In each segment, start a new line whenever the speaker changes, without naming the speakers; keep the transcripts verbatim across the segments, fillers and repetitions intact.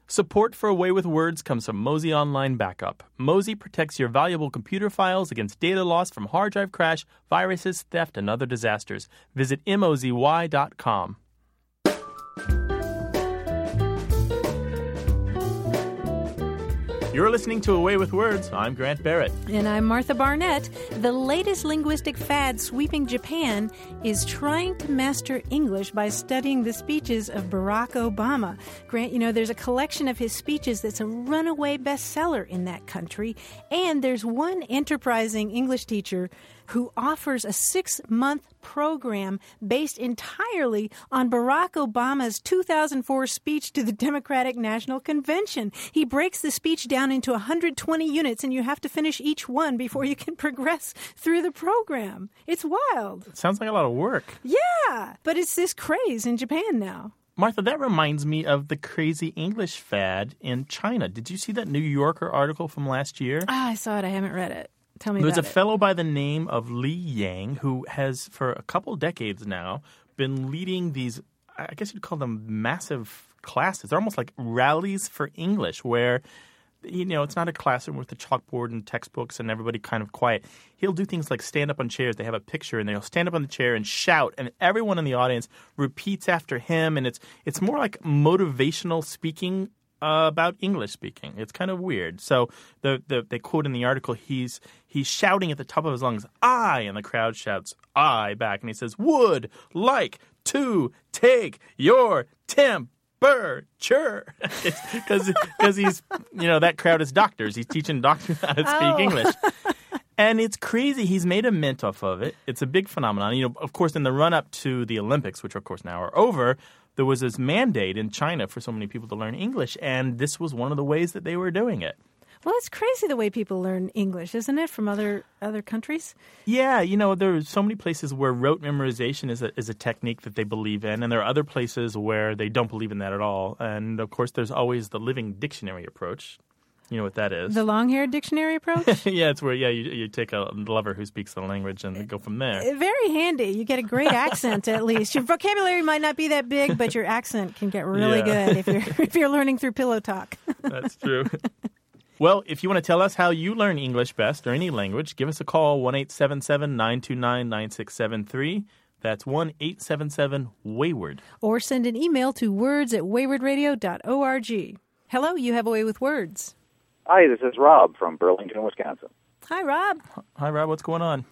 Support for Away with Words comes from Mozy Online Backup. Mozy protects your valuable computer files against data loss from hard drive crash, viruses, theft, and other disasters. Visit mozy dot com. You're listening to Away with Words. I'm Grant Barrett.
And I'm Martha Barnett. The latest linguistic fad sweeping Japan is trying to master English by studying the speeches of Barack Obama. Grant, you know, there's a collection of his speeches that's a runaway bestseller in that country. And there's one enterprising English teacher who offers a six-month program based entirely on Barack Obama's two thousand four speech to the Democratic National Convention. He breaks the speech down into one hundred twenty units, and you have to finish each one before you can progress through the program. It's wild.
It sounds like a lot of work.
Yeah, but it's this craze in Japan now.
Martha, that reminds me of the crazy English fad in China. Did you see that New Yorker article from last year?
Ah, I saw it. I haven't read it. Tell me
There's
about
a
it.
fellow by the name of Li Yang who has, for a couple decades now, been leading these, I guess you'd call them massive classes. They're almost like rallies for English where, you know, it's not a classroom with a chalkboard and textbooks and everybody kind of quiet. He'll do things like stand up on chairs. They have a picture and they'll stand up on the chair and shout, and everyone in the audience repeats after him. And it's it's more like motivational speaking Uh, about English speaking. It's kind of weird. So the, the they quote in the article, he's he's shouting at the top of his lungs, "I," and the crowd shouts, "I," back. And he says, "Would like to take your temperature." Because because he's, you know, that crowd is doctors. He's teaching doctors how to speak
Oh.
English. And it's crazy. He's made a mint off of it. It's a big phenomenon. You know, of course, in the run-up to the Olympics, which, of course, now are over, there was this mandate in China for so many people to learn English, and this was one of the ways that they were doing it.
Well, it's crazy the way people learn English, isn't it, from other other countries?
Yeah, you know, there are so many places where rote memorization is a, is a technique that they believe in, and there are other places where they don't believe in that at all. And, of course, there's always the living dictionary approach. You know what that is.
The long-haired dictionary approach?
Yeah, it's where, yeah, you, you take a lover who speaks the language and go from there.
Very handy. You get a great accent, at least. Your vocabulary might not be that big, but your accent can get really
Yeah.
good if you're if you're learning through Pillow Talk.
That's true. Well, if you want to tell us how you learn English best or any language, give us a call, one eight seven seven, nine two nine, nine six seven three. That's one eight seven seven, wayward.
Or send an email to words at wayward radio dot org. Hello, you have a way with words.
Hi, this is Rob from Burlington, Wisconsin.
Hi, Rob.
Hi, Rob. What's going on?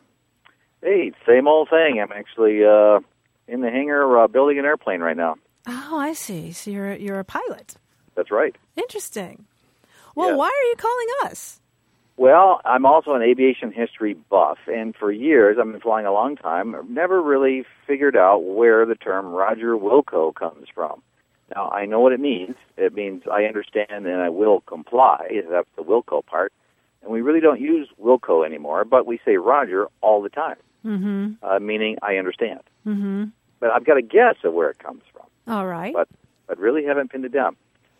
Hey, same old thing. I'm actually uh, in the hangar uh, building an airplane right now.
Oh, I see. So you're you're a pilot.
That's right.
Interesting. Well,
Yeah.
why are you calling us?
Well, I'm also an aviation history buff, and for years, I've been flying a long time, I've never really figured out where the term Roger Wilco comes from. Now, I know what it means. It means I understand and I will comply. That's the Wilco part. And we really don't use Wilco anymore, but we say Roger all the time,
Mm-hmm.
uh, meaning I understand.
Mm-hmm.
But I've got a guess of where it comes from,
All right.
but but really haven't pinned it down.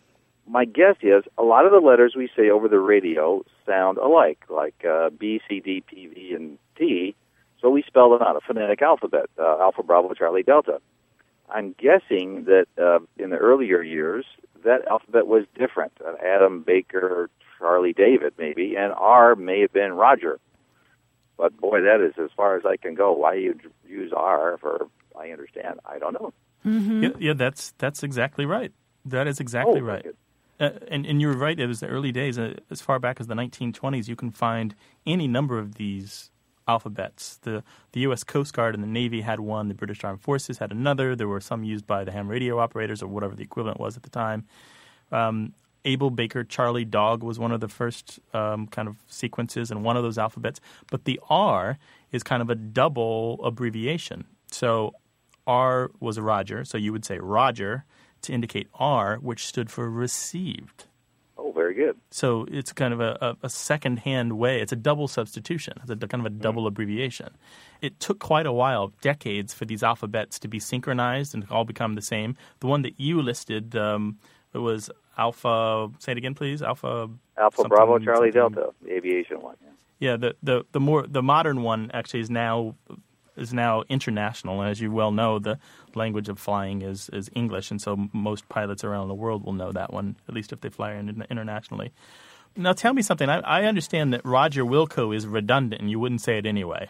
My guess is a lot of the letters we say over the radio sound alike, like uh, B, C, D, P, V, and T, so we spell them out, a phonetic alphabet, uh, Alpha, Bravo, Charlie, Delta. I'm guessing that uh, in the earlier years, that alphabet was different. Uh, Adam, Baker, Charlie, David, maybe, and R may have been Roger. But, boy, that is as far as I can go. Why you use R for I understand, I don't know.
Mm-hmm.
Yeah, yeah, that's that's exactly right. That is exactly
Oh,
right.
good.
Uh, and, and you're right. It was the early days. Uh, as far back as the nineteen twenties, you can find any number of these alphabets. The the U S Coast Guard and the Navy had one. The British Armed Forces had another. There were some used by the ham radio operators or whatever the equivalent was at the time. Um, Abel, Baker, Charlie, Dog was one of the first um, kind of sequences in one of those alphabets. But the R is kind of a double abbreviation. So R was a Roger. So you would say Roger to indicate R, which stood for received.
Oh, very good.
So it's kind of a, a, a second-hand way. It's a double substitution. It's a kind of a double abbreviation. It took quite a while, decades, for these alphabets to be synchronized and all become the same. The one that you listed, um, it was Alpha. Say it again, please. Alpha.
Alpha,
something-
Bravo, Charlie,
something.
Delta, the aviation one. Yeah.
Yeah, the, the the more the modern one actually is now is now international. And as you well know, the language of flying is, is English, and so most pilots around the world will know that one, at least if they fly internationally. Now, tell me something. I, I understand that Roger Wilco is redundant, and you wouldn't say it anyway.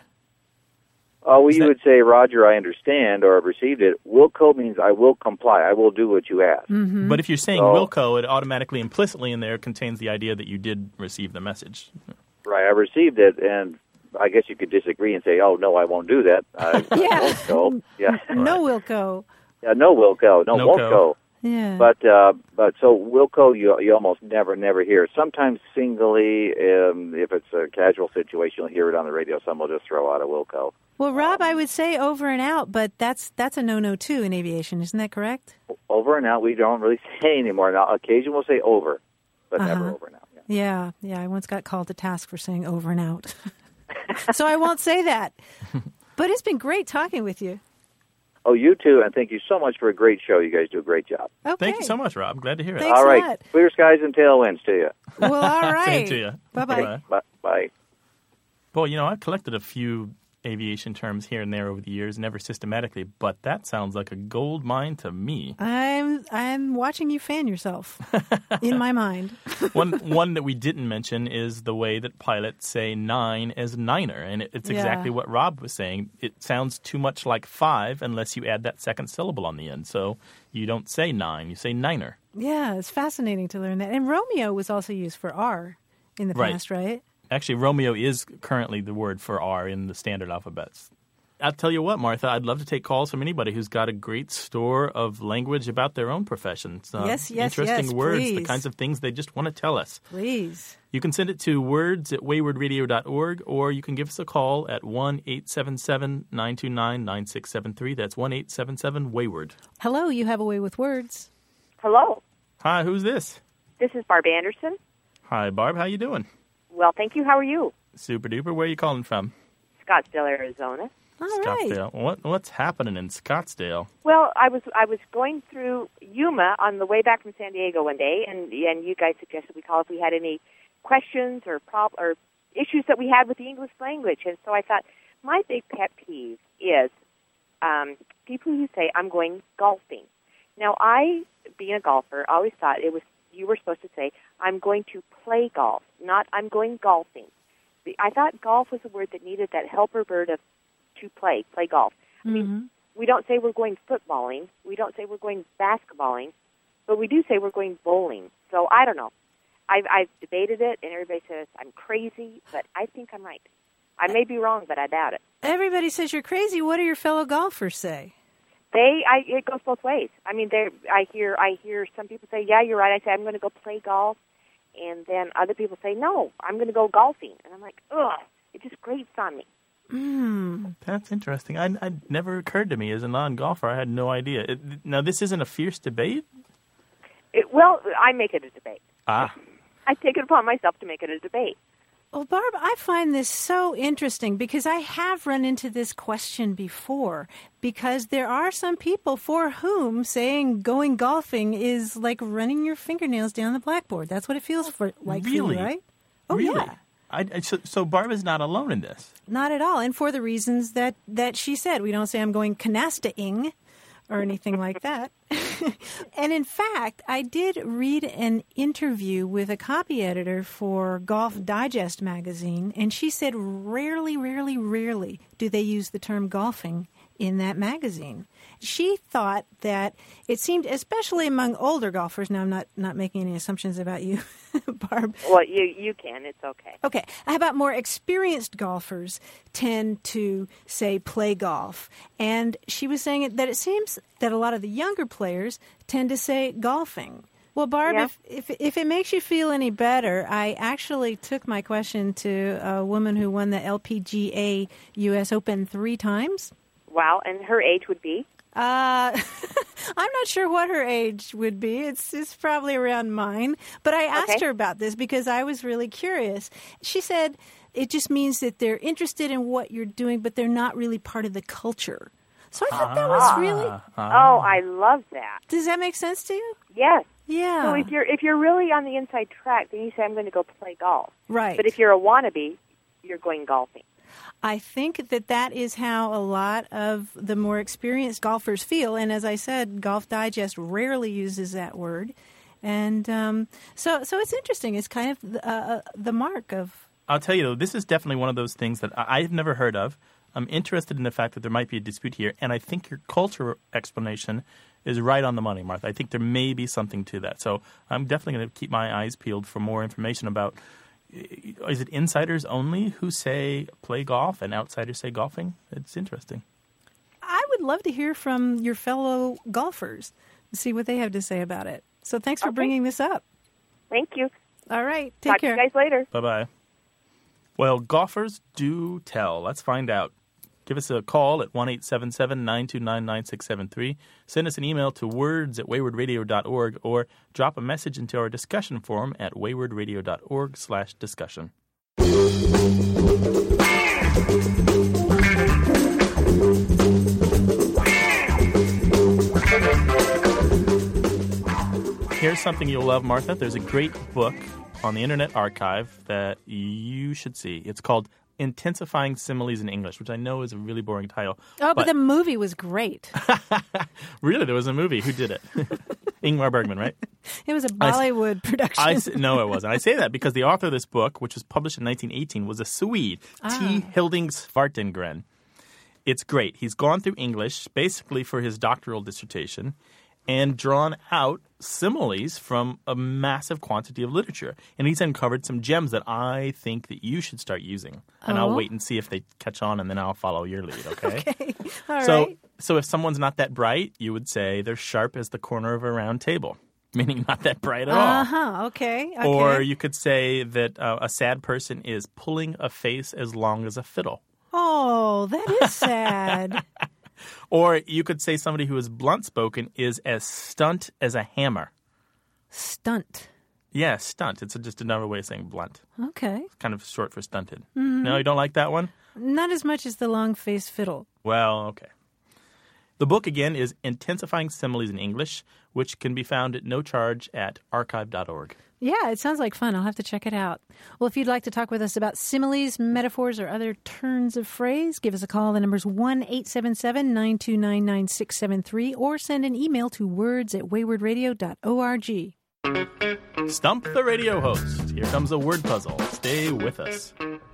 Oh, well,
Is
you
that-
would say, Roger, I understand, or I've received it. Wilco means I will comply. I will do what you ask.
Mm-hmm.
But if you're saying
So-
Wilco, it automatically, implicitly in there, contains the idea that you did receive the message.
Right, I received it, and I guess you could disagree and say, oh, no, I won't do that. I, I
Yeah.
won't go. Yeah.
No Wilco.
yeah, no Wilco. No,
No
won't
go.
go.
Yeah.
But uh, but so Wilco, you you almost never never hear. Sometimes singly, um, if it's a casual situation, you'll hear it on the radio. Someone will just throw out a Wilco.
Well, Rob, I would say over and out, but that's that's a no-no too in aviation, isn't that correct?
Over and out, we don't really say anymore. Now, occasionally we'll say over, but never
Uh-huh.
over and out. Yeah.
Yeah, yeah. I once got called to task for saying over and out, so I won't say that. But it's been great talking with you.
Oh, you too, and thank you so much for a great show. You guys do a great job.
Okay.
Thank you so much, Rob. Glad to hear it.
Thanks
all
a
right,
lot.
clear skies and tailwinds to you.
Well, all right.
Same to you.
Bye-bye.
Bye-bye.
Bye. Bye.
Boy, you know, I've collected a few aviation terms here and there over the years, never systematically, but that sounds like a gold mine to me.
I'm I'm watching you fan yourself in my mind.
one one that we didn't mention is the way that pilots say nine as niner, and it, it's
Yeah.
exactly what Rob was saying. It sounds too much like five unless you add that second syllable on the end. So you don't say nine, you say niner.
Yeah, it's fascinating to learn that. And Romeo was also used for R in the
Right.
past, right?
Actually, Romeo is currently the word for R in the standard alphabets. I'll tell you what, Martha, I'd love to take calls from anybody who's got a great store of language about their own professions. Uh,
Yes, yes,
Interesting
yes,
words, the
please.
kinds of things they just want to tell us.
Please.
You can send it to words at wayward radio dot org, or you can give us a call at one eight seven seven, nine two nine, nine six seven three. That's one eight seven seven, wayward.
Hello, you have a way with words.
Hello,
Hi, who's this?
this is Barb Anderson.
Hi, Barb. How you doing?
Well, thank you. How are you?
Super duper. Where are you calling from?
Scottsdale, Arizona.
All right.
Scottsdale. What What's happening in Scottsdale?
Well, I was I was going through Yuma on the way back from San Diego one day, and and you guys suggested we call if we had any questions or prob- or issues that we had with the English language. And so I thought my big pet peeve is um, people who say I'm going golfing. Now, I, being a golfer, always thought it was you were supposed to say I'm going to play golf, not I'm going golfing. The- I thought golf was a word that needed that helper verb of to play, play golf. I mean, we don't say we're going footballing. We don't say we're going basketballing, but we do say we're going bowling. So I don't know. I've, I've debated it, and everybody says I'm crazy, but I think I'm right. I may be wrong, but I doubt it.
Everybody says you're crazy. What do your fellow golfers say?
They, I, it goes both ways. I mean, they, I hear, I hear some people say, "Yeah, you're right." I say, "I'm going to go play golf," and then other people say, "No, I'm going to go golfing," and I'm like, "Ugh!" It just grates on me.
Mm.
That's interesting. I, I never occurred to me as a non-golfer. I had no idea. It, now, this isn't a fierce debate?
It, well, I make it a debate.
Ah.
I take it upon myself to make it a debate.
Well, Barb, I find this so interesting because I have run into this question before because there are some people for whom saying going golfing is like running your fingernails down the blackboard. That's what it feels for, like for you,
Really?
right? Oh,
really?
yeah.
I, I, so, so Barb is not alone in this.
Not at all. And for the reasons that, that she said. We don't say I'm going canasta-ing or anything like that. And in fact, I did read an interview with a copy editor for Golf Digest magazine, and she said rarely, rarely, rarely do they use the term golfing in that magazine. She thought that it seemed, especially among older golfers, now I'm not, not making any assumptions about you, Barb.
Well, you you can. It's okay.
Okay. How about more experienced golfers tend to, say, play golf? And she was saying that it seems that a lot of the younger players tend to say golfing. Well, Barb,
Yeah.
if, if if it makes you feel any better, I actually took my question to a woman who won the L P G A U S Open three times.
Wow, and her age would be?
Uh, I'm not sure what her age would be. It's it's probably around mine. But I asked
Okay.
her about this because I was really curious. She said it just means that they're interested in what you're doing, but they're not really part of the culture. So I thought that was really.
Ah.
Oh, I love that.
Does that make sense to you?
Yes.
Yeah.
So if you're if you're really on the inside track, then you say I'm going to go play golf.
Right.
But if you're a wannabe, you're going golfing.
I think that that is how a lot of the more experienced golfers feel. And as I said, Golf Digest rarely uses that word. And um, so so it's interesting. It's kind of uh, the mark of...
I'll tell you, though, this is definitely one of those things that I- I've never heard of. I'm interested in the fact that there might be a dispute here. And I think your culture explanation is right on the money, Martha. I think there may be something to that. So I'm definitely going to keep my eyes peeled for more information about, is it insiders only who say play golf and outsiders say golfing? It's interesting.
I would love to hear from your fellow golfers and see what they have to say about it. So thanks for
Okay.
bringing this up.
Thank you.
All right. Take
Talk
care.
to you guys later.
Bye-bye. Well, golfers do tell. Let's find out. Give us a call at one eight seven seven, nine two nine, nine six seven three. Send us an email to words at wayward radio dot org or drop a message into our discussion forum at wayward radio dot org slash discussion. Here's something you'll love, Martha. There's a great book on the Internet Archive that you should see. It's called Intensifying Similes in English, which I know is a really boring title.
Oh, but, the movie was great.
Really, there was a movie. Who did it? Ingmar Bergman, right?
It was a Bollywood production.
I, no, it wasn't. I say that because the author of this book, which was published in nineteen eighteen, was a Swede,
Ah.
T. Hilding Svartengren. It's great. He's gone through English basically for his doctoral dissertation and drawn out similes from a massive quantity of literature. And he's uncovered some gems that I think that you should start using. And
Oh.
I'll wait and see if they catch on, and then I'll follow your lead, okay?
Okay. All
so,
right.
so if someone's not that bright, you would say they're sharp as the corner of a round table, meaning not that bright at all.
Uh-huh. Okay. Okay.
Or you could say that uh, a sad person is pulling a face as long as a fiddle.
Oh, that is sad.
Or you could say somebody who is blunt-spoken is as stunt as a hammer.
Stunt.
Yeah, stunt. It's just another way of saying blunt.
Okay.
Kind of short for stunted.
Mm-hmm.
No, you don't like that one?
Not as much as the long-faced fiddle.
Well, okay. The book, again, is Intensifying Similes in English, which can be found at no charge at archive dot org.
Yeah, it sounds like fun. I'll have to check it out. Well, if you'd like to talk with us about similes, metaphors, or other turns of phrase, give us a call. The number's one eight seven seven, nine two nine, nine six seven three or send an email to words at wayward radio dot org.
Stump the radio host. Here comes a word puzzle. Stay with us.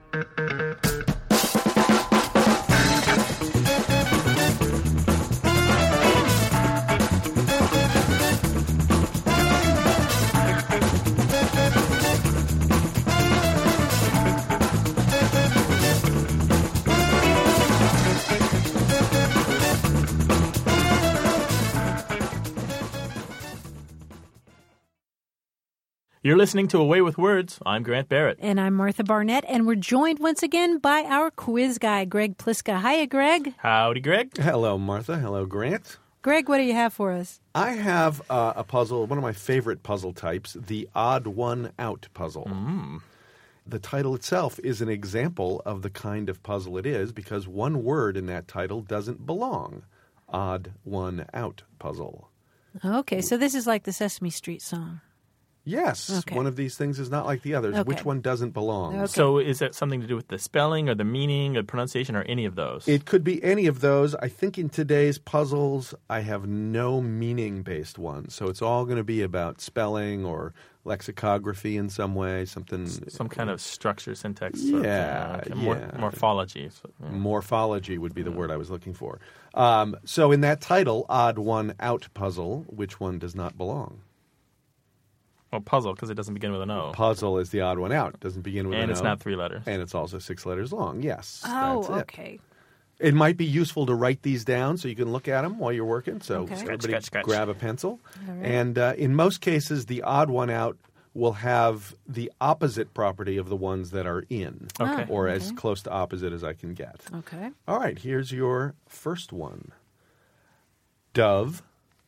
You're listening to Away with Words. I'm Grant Barrett.
And I'm Martha Barnett, and we're joined once again by our quiz guy, Greg Pliska. Hiya, Greg.
Howdy, Greg.
Hello, Martha. Hello, Grant.
Greg, what do you have for us?
I have uh, a puzzle, one of my favorite puzzle types, the odd one out puzzle.
Mm.
The title itself is an example of the kind of puzzle it is because one word in that title doesn't belong. Odd one out puzzle.
Okay, so this is like the Sesame Street song.
Yes,
Okay.
one of these things is not like the others.
Okay.
Which one doesn't belong?
Okay.
So is that something to do with the spelling or the meaning or pronunciation or any of those?
It could be any of those. I think in today's puzzles, I have no meaning-based ones. So it's all going to be about spelling or lexicography in some way, something...
Some kind of structure, syntax. sort of thing.
Yeah,
Okay, mor-
yeah.
morphology. So, yeah.
Morphology would be the word I was looking for. Um, so in that title, odd one out puzzle, which one does not belong?
Well, puzzle, because it doesn't begin with an O.
Puzzle is the odd one out. It doesn't begin with
And
an
it's
O.
not three letters.
And it's also six letters long. Yes,
Oh,
that's it.
okay.
It might be useful to write these down so you can look at them while you're working. So
Okay.
Scratch,
everybody
scratch, scratch.
grab a pencil.
All right.
And uh, in most cases, the odd one out will have the opposite property of the ones that are in.
Okay.
Or
okay.
as close to opposite as I can get.
Okay.
All right, here's your first one. Dove,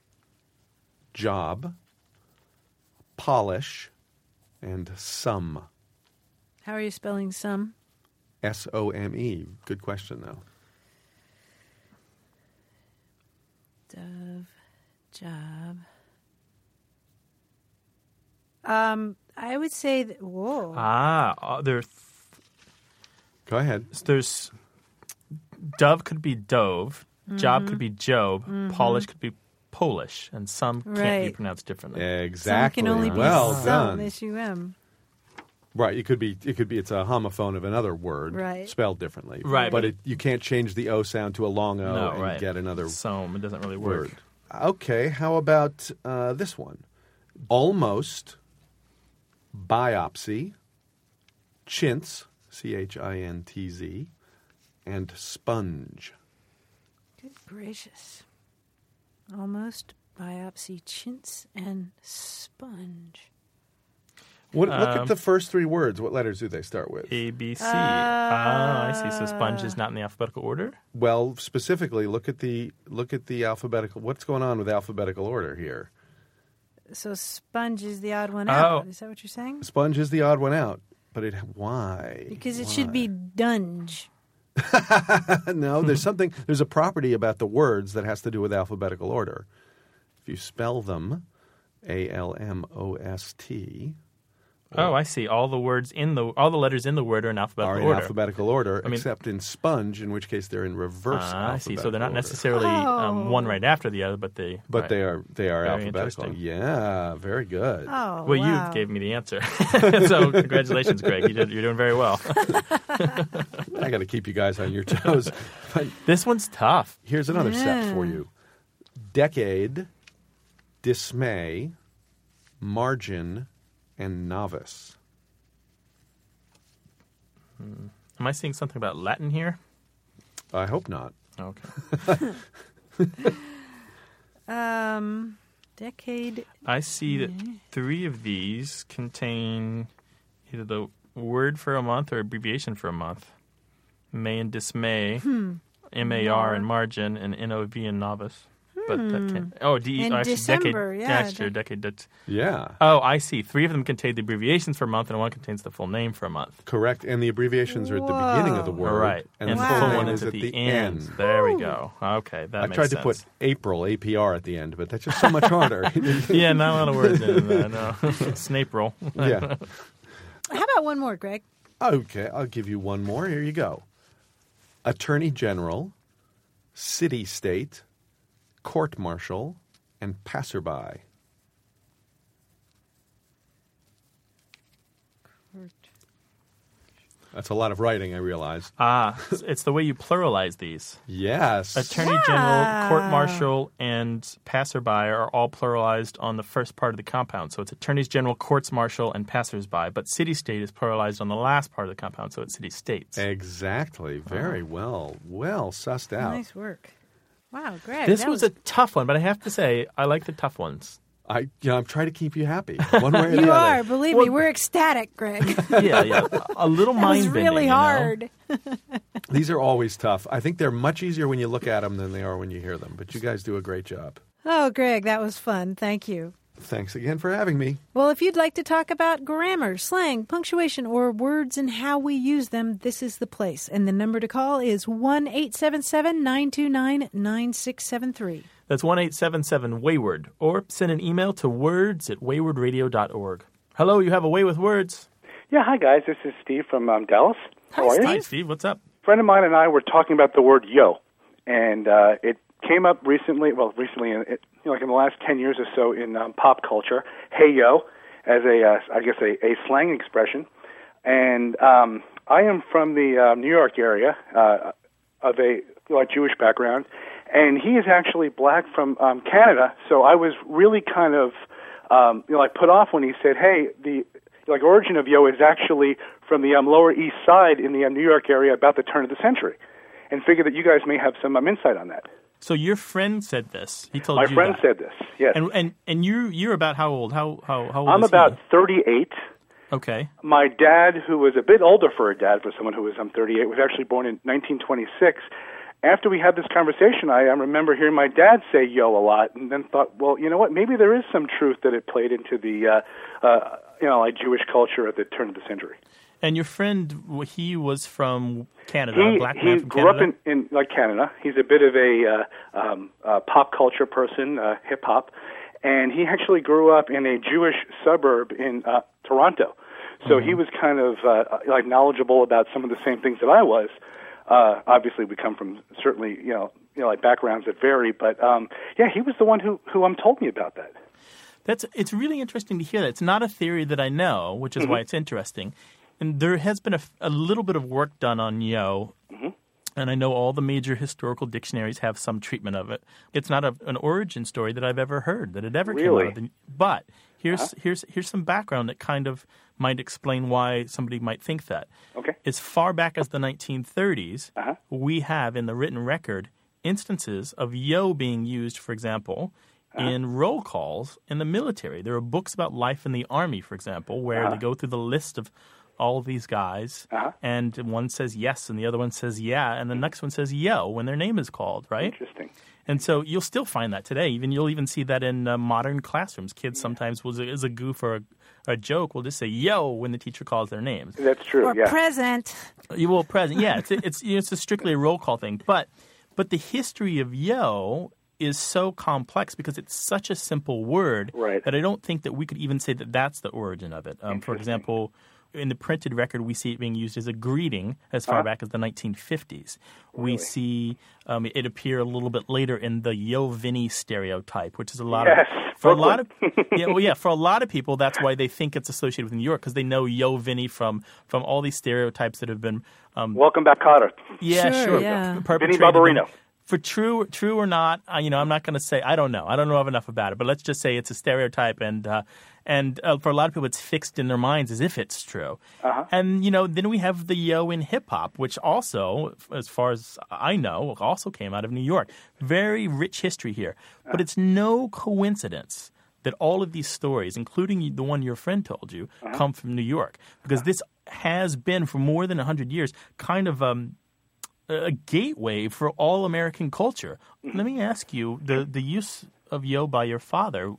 job, polish, and some.
How are you spelling some?
S O M E. Good question, though.
Dove, job. Um, I would say that, whoa.
Ah, uh, there,
Go ahead.
there's dove could be dove, job
Mm-hmm.
could be Job, Polish could be Polish, and some can't be
Right.
pronounced differently.
Exactly.
Some can only be
well
some,
done.
S U M.
Right. It could be. It could be. It's a homophone of another word,
Right.
spelled differently.
Right.
But it, you can't change the O sound to a long O
No,
and
right.
get another
So it doesn't really work.
word. Okay. How about uh, this one? Almost. Biopsy. Chintz. C H I N T Z. And sponge.
Good gracious. Almost, biopsy, chintz, and sponge.
What, look
Um,
at the first three words. What letters do they start with?
A, B, C. oh, I see. So sponge is not in the alphabetical order?
Well, specifically, look at the look at the alphabetical. What's going on with alphabetical order here?
So sponge is the odd one
Oh.
out. Is that what you're saying?
Sponge is the odd one out, but it why?
Because it
Why?
should be dunge.
No, there's something. There's a property about the words that has to do with alphabetical order. If you spell them, A L M O S T,
Oh, I see. All the words in the all the letters in the word are in alphabetical
are in
order.
alphabetical order,
I mean-
except in sponge, in which case they're in reverse.
Ah, I see. So they're
alphabetical
not
order.
necessarily um,
Oh.
one right after the other, but they.
But
right.
they are they are
Very
alphabetical.
interesting.
Yeah, very good.
Oh,
Well,
wow.
you gave me the answer. So congratulations, Greg. You did, you're doing very well.
I got to keep you guys on your toes. But
This one's tough.
here's another set for
Yeah.
you: decade, dismay, margin, and novice.
Am I seeing something about Latin here?
I hope not.
Okay.
Um, decade.
I see that three of these contain either the word for a month or abbreviation for a month. May and dismay, M A R and margin, and N O V and novice. But that can't. Oh, D.
And
oh, actually,
December,
decade.
yeah,
that's true.
de-
Decade. That's,
Yeah,
oh, I see. Three of them contain the abbreviations for a month, and one contains the full name for a month.
correct. And the abbreviations are at the beginning of the
Whoa.
word,
All right.
and,
And
the
the
full
full
name
one
is
is
at the, end.
There we go. Okay, that
I
makes
tried
sense.
to put April, A P R, at the end, but that's just so much harder.
Yeah, not a lot of words in that. No. Snape roll.
Yeah.
How about one more, Greg?
Okay, I'll give you one more. Here you go. Attorney General, City State, Court Martial, and Passerby. That's a lot of writing, I realize.
Ah, it's the way you pluralize these.
Yes.
Attorney General, Court Martial, and Passerby are all pluralized on the first part of the compound. So it's Attorneys General, Courts Martial, and Passersby. But City-State is pluralized on the last part of the compound, so it's City-States.
Exactly. Very well. Well sussed out.
Nice work. Wow, Greg.
This
that
was a tough one, but I have to say, I like the tough ones.
I, you know, I'm trying to keep you happy, one way or the
You
other.
are. Believe me, we're ecstatic, Greg.
Yeah, yeah. A little
That was
mind-bending,
really
you know?
hard.
These are always tough. I think they're much easier when you look at them than they are when you hear them. But you guys do a great job.
Oh, Greg, that was fun. Thank you.
Thanks again for having me.
Well, if you'd like to talk about grammar, slang, punctuation, or words and how we use them, this is the place. And the number to call is one eight seven seven, nine two nine, nine six seven three.
That's one eight seven seven wayward, or send an email to words at wayward radio dot org. Hello, you have a way with words.
Yeah, hi guys. This is Steve from um, Dallas. How are you?
Hi, Steve. What's up?
A friend of mine and I were talking about the word yo, and uh, it came up recently. Well, recently, in, it, you know, like in the last ten years or so in um, pop culture. Hey yo, as a uh, I guess a, a slang expression, and um, I am from the uh, New York area uh, of a like Jewish background. And he is actually black from um, Canada, so I was really kind of um, you know, like put off when he said, "Hey, the like origin of yo is actually from the um, Lower East Side in the um, New York area about the turn of the century," and figured that you guys may have some um, insight on that.
So your friend said this. He told
My
you
friend
that.
said this. Yes,
And and and you you're about how old? How how how old
I'm
is
about
he?
thirty-eight.
Okay.
My dad, who was a bit older for a dad for someone who was um, thirty-eight, was actually born in nineteen twenty-six. After we had this conversation, I, I remember hearing my dad say yo a lot, and then thought, well, you know what, maybe there is some truth that it played into the, uh, uh, you know, like Jewish culture at the turn of the century.
And your friend, w- he was from Canada,
He,
a black
he
man from
grew
Canada?
up in, in, like, Canada. He's a bit of a uh, um, uh, pop culture person, uh, hip-hop, and he actually grew up in a Jewish suburb in uh, Toronto. So
Mm-hmm.
he was kind of, uh, like, knowledgeable about some of the same things that I was. Uh, obviously, we come from certainly, you know, you know, like backgrounds that vary. But um, yeah, he was the one who who um, told me about that.
That's it's really interesting to hear that. It's not a theory that I know, which is mm-hmm. why it's interesting. And there has been a, a little bit of work done on yo, mm-hmm. and I know all the major historical dictionaries have some treatment of it. It's not a, an origin story that I've ever heard that it ever
really?
came out of the, but here's
uh-huh.
here's here's some background that kind of might explain why somebody might think that.
Okay.
As far back as the nineteen thirties,
uh-huh.
we have in the written record instances of yo being used, for example, uh-huh. in roll calls in the military. There are books about life in the Army, for example, where
uh-huh.
they go through the list of all of these guys,
uh-huh.
and one says yes, and the other one says yeah, and the next one says yo when their name is called, right?
Interesting.
And so you'll still find that today. Even you'll even see that in uh, modern classrooms. Kids yeah. sometimes, will, as a goof or a, a joke, will just say yo when the teacher calls their names.
That's true.
Or
yeah.
present.
You will present. Yeah, it's it's it's a strictly a roll call thing, but but the history of yo is so complex because it's such a simple word
right.
that I don't think that we could even say that that's the origin of it. Um, for example, in the printed record, we see it being used as a greeting as far
uh-huh.
back as the nineteen fifties.
Really?
We see um, it appear a little bit later in the Yo Vinny stereotype, which is a lot
yes,
of for
Brooklyn.
a lot of yeah, well, yeah, for a lot of people, that's why they think it's associated with New York because they know Yo Vinny from from all these stereotypes that have been. Um,
Welcome back, Cotter.
Yeah,
sure.
sure.
Yeah.
Vinny Barbarino.
For true, true or not, uh, you know, I'm not going to say I don't know. I don't know enough about it, but let's just say it's a stereotype, and uh, and uh, for a lot of people, it's fixed in their minds as if it's true.
Uh-huh.
And you know, then we have the yo in hip hop, which also, as far as I know, also came out of New York. Very rich history here, uh-huh. but it's no coincidence that all of these stories, including the one your friend told you, uh-huh. come from New York, because uh-huh. this has been for more than a hundred years kind of um. a gateway for all American culture. Let me ask you, the, the use of yo by your father,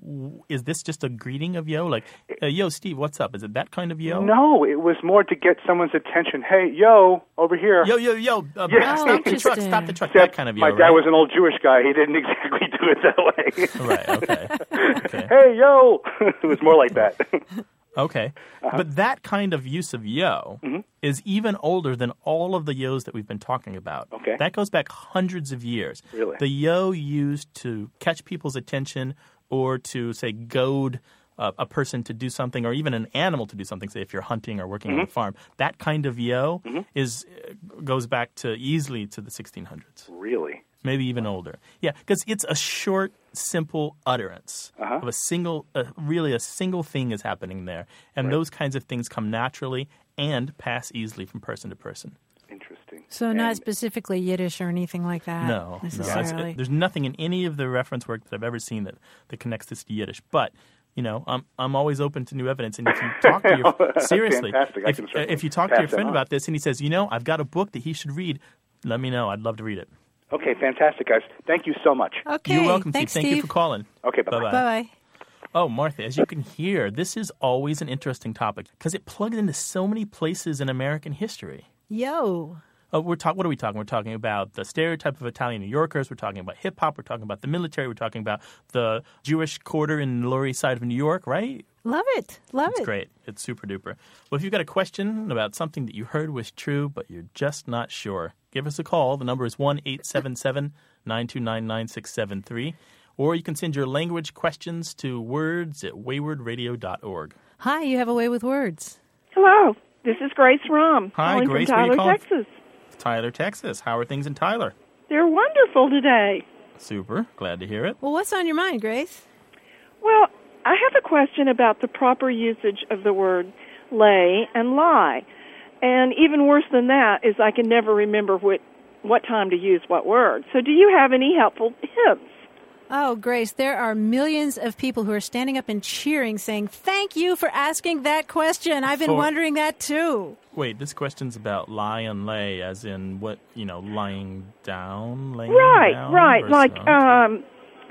is this just a greeting of yo? Like, uh, yo, Steve, what's up? Is it that kind of yo?
No, it was more to get someone's attention. Hey, yo, over here.
Yo, yo, yo, uh,
Yeah.
stop the truck, stop the truck,
Except
that kind of yo,
my
right?
dad was an old Jewish guy. He didn't exactly do it that way.
Right, okay. okay.
Hey, yo! It was more like that.
Okay. Uh-huh. But that kind of use of yo mm-hmm. is even older than all of the yos that we've been talking about.
Okay.
That goes back hundreds of years.
Really?
The yo used to catch people's attention or to, say, goad uh, a person to do something or even an animal to do something, say if you're hunting or working
mm-hmm.
on a farm. That kind of yo
mm-hmm.
is goes back to easily to the sixteen hundreds.
Really?
Maybe even older. Yeah, because it's a short, simple utterance
uh-huh.
of a single, uh, really a single thing is happening there. And
right.
those kinds of things come naturally and pass easily from person to person.
Interesting.
So
and
not specifically Yiddish or anything like that?
No.
necessarily.
no it, there's nothing in any of the reference work that I've ever seen that, that connects this to Yiddish. But, you know, I'm I'm always open to new evidence. And if you talk to your seriously,
Fantastic. I
if,
can
uh, if you talk to your friend
on.
about this and he says, you know, I've got a book that he should read, let me know. I'd love to read it.
Okay, fantastic, guys. Thank you so much.
Okay.
You're welcome,
Thanks,
Steve. Thank
Steve.
you for calling.
Okay, bye-bye.
Bye-bye.
Oh, Martha, as you can hear, this is always an interesting topic because it plugs into so many places in American history.
Yo.
Uh, we're talk- what are we talking? We're talking about the stereotype of Italian New Yorkers. We're talking about hip-hop. We're talking about the military. We're talking about the Jewish quarter in the Lower East Side of New York, right?
Love it. Love
it's
it.
It's great. It's super duper. Well, if you've got a question about something that you heard was true, but you're just not sure, give us a call. The number is one eight seven seven, nine two nine, nine six seven three. Or you can send your language questions to words at wayward radio dot org.
Hi, you have a way with words.
Hello, this is Grace Rom.
Hi,
calling
Grace.
from
Where are you
Tyler,
calling?
Texas.
Tyler, Texas. How are things in Tyler?
They're wonderful today.
Super. Glad to hear it.
Well, what's on your mind, Grace?
Well, I have a question about the proper usage of the word lay and lie. And even worse than that is I can never remember what, what time to use what word. So do you have any helpful hints?
Oh, Grace, there are millions of people who are standing up and cheering, saying, thank you for asking that question. I've been
For-
wondering that too.
Wait, this question's about lie and lay, as in what, you know, lying down, laying
Right,
down?
right.
versus-
Like,
okay.
um,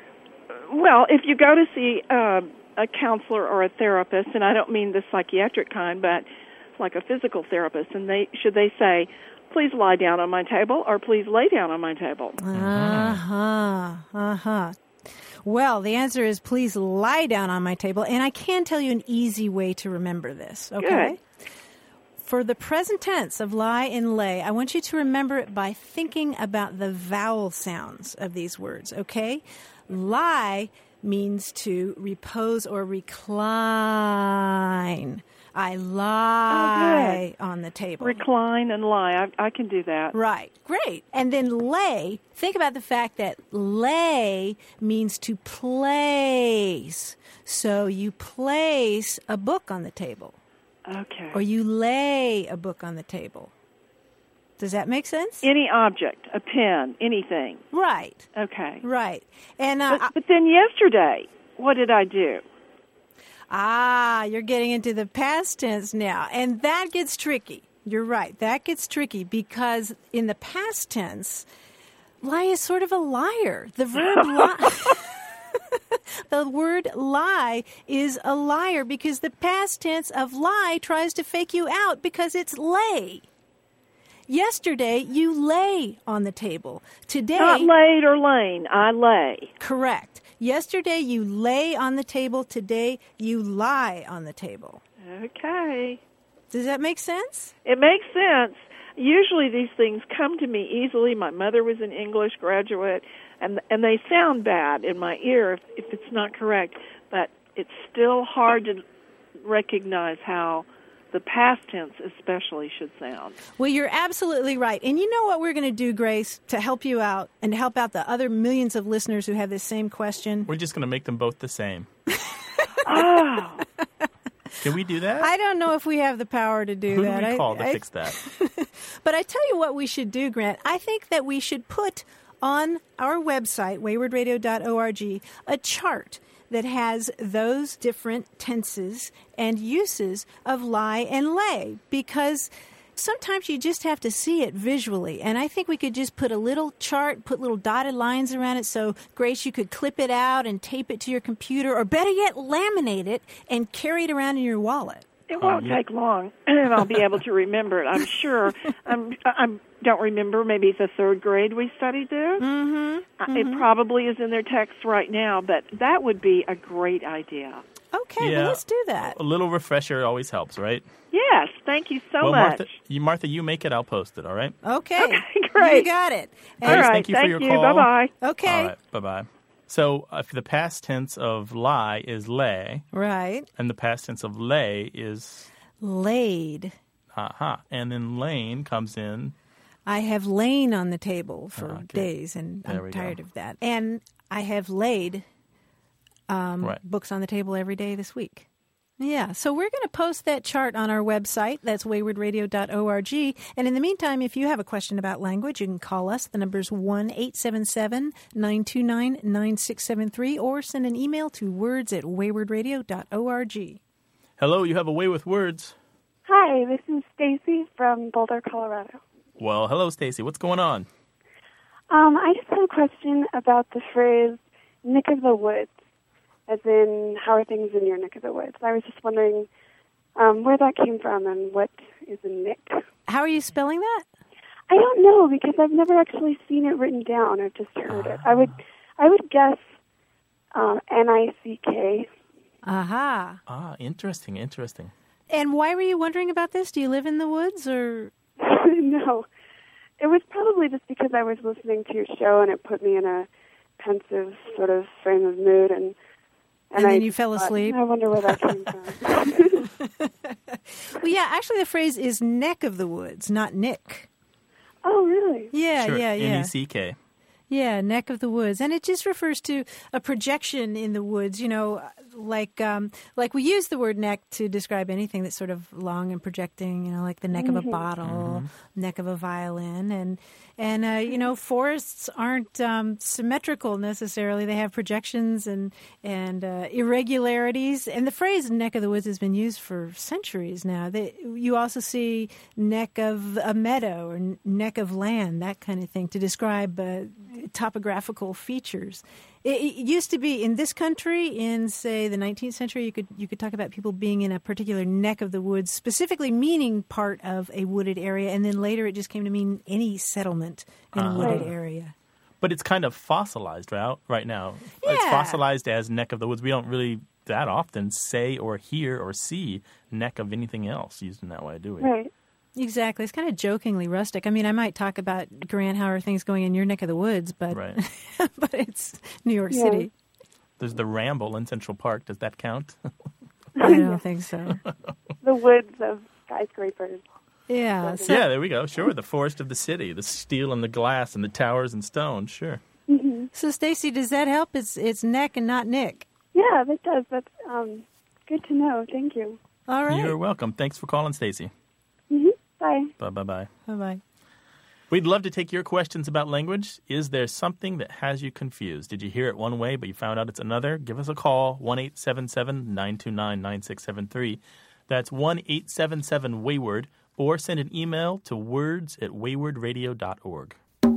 well, if you go to see uh, a counselor or a therapist, and I don't mean the psychiatric kind, but like a physical therapist, and they should they say, please lie down on my table, or please lay down on my table?
Uh-huh, uh-huh. Well, the answer is please lie down on my table, and I can tell you an easy way to remember this, okay?
Good.
For the present tense of lie and lay, I want you to remember it by thinking about the vowel sounds of these words, okay? Lie means to repose or recline. I lie
oh,
on the table.
Recline and lie. I, I can do that.
Right. Great. And then lay, think about the fact that lay means to place. So you place a book on the table.
Okay.
Or you lay a book on the table. Does that make sense?
Any object, a pen, anything.
Right.
Okay.
Right. And uh,
but, but then yesterday, what did I do?
Ah, you're getting into the past tense now. And that gets tricky. You're right. That gets tricky because in the past tense, lie is sort of a liar. The verb lie. The word lie is a liar because the past tense of lie tries to fake you out because it's lay. Yesterday, you lay on the table. Today...
Not laid or lain. I lay.
Correct. Yesterday, you lay on the table. Today, you lie on the table.
Okay.
Does that make sense?
It makes sense. Usually these things come to me easily. My mother was an English graduate, and and they sound bad in my ear if, if it's not correct, but it's still hard to recognize how the past tense especially should sound.
Well, you're absolutely right. And you know what we're going to do, Grace, to help you out and to help out the other millions of listeners who have this same question?
We're just going to make them both the same.
Oh.
Can we do that?
I don't know if we have the power to do
Who
that.
do we call
I,
to
I,
fix that?
But I tell you what we should do, Grant. I think that we should put on our website, wayward radio dot org, a chart that has those different tenses and uses of lie and lay, because sometimes you just have to see it visually. And I think we could just put a little chart, put little dotted lines around it so, Grace, you could clip it out and tape it to your computer, or better yet, laminate it and carry it around in your wallet.
It won't
Um, yeah.
take long, and I'll be able to remember it, I'm sure. I'm, I don't remember maybe the third grade we studied this.
Mm-hmm.
Uh, It probably is in their text right now, but that would be a great idea.
Okay,
Yeah.
well, let's do that.
A little refresher always helps, right?
Yes, thank you so
well,
much.
Martha, you, Martha, you make it. I'll post it, all right?
Okay.
Okay, great.
You got it.
Grace,
All right,
thank you for your call.
Bye-bye.
Okay.
All right, bye-bye. So uh, the past tense of lie is lay,
Right.
and the past tense of lay is...
Laid.
Uh-huh. And then lane comes in.
I have lain on the table for
Okay.
days, and
There
I'm
we
tired
go.
of that. And I have laid um,
Right.
books on the table every day this week. Yeah, so we're going to post that chart on our website. That's wayward radio dot org. And in the meantime, if you have a question about language, you can call us. The number's one eight seven seven, nine two nine, nine six seven three, or send an email to words at wayward radio dot org.
Hello, you have a way with words.
Hi, this is Stacy from Boulder, Colorado.
Well, hello, Stacy. What's going on?
Um, I just have a question about the phrase "nick of the woods," as in how are things in your neck of the woods. I was just wondering um, where that came from and what is a nick.
How are you spelling that?
I don't know because I've never actually seen it written down. I've just heard it. I would, I would guess um, N I C K.
Aha.
Ah, interesting, interesting.
And why were you wondering about this? Do you live in the woods, or...
No. It was probably just because I was listening to your show and it put me in a pensive sort of frame of mood. And,
And
I
then you fell
thought,
asleep?
I wonder where that came from.
Well, yeah, actually the phrase is neck of the woods, not nick.
Oh, really?
Yeah,
sure.
yeah, yeah.
N E C K.
Yeah, neck of the woods. And it just refers to a projection in the woods, you know, like um, like we use the word neck to describe anything that's sort of long and projecting, you know, like the neck
Mm-hmm.
of a bottle,
Mm-hmm.
neck of a violin. And, and uh, you know, forests aren't um, symmetrical necessarily. They have projections and, and uh, irregularities. And the phrase neck of the woods has been used for centuries now. They, you also see neck of a meadow or neck of land, that kind of thing, to describe uh, topographical features. It, it used to be in this country, in say the nineteenth century, you could you could talk about people being in a particular neck of the woods, specifically meaning part of a wooded area, and then later it just came to mean any settlement in a wooded area.
But it's kind of fossilized right, right now. It's
Yeah.
fossilized as neck of the woods. We don't really that often say or hear or see neck of anything else used in that way, do we?
Right.
Exactly. It's kind of jokingly rustic. I mean, I might talk about, Grant, how are things going in your neck of the woods, but
Right.
but it's New York
Yeah.
City.
There's the Ramble in Central Park. Does that count?
I don't think so.
The woods of skyscrapers.
Yeah. So,
Yeah, there we go. Sure, the forest of the city, the steel and the glass and the towers and stone. Sure.
so Stacy, does that help? It's it's neck and not Nick.
Yeah, that does. That's um, good to know. Thank you.
All right.
You're welcome. Thanks for calling, Stacy.
hmm Bye.
Bye bye bye.
Bye-bye.
We'd love to take your questions about language. Is there something that has you confused? Did you hear it one way, but you found out it's another? Give us a call, one eight seven seven, nine two nine, nine six seven three. That's one eight seven seven wayward, or send an email to words at wayward radio dot org.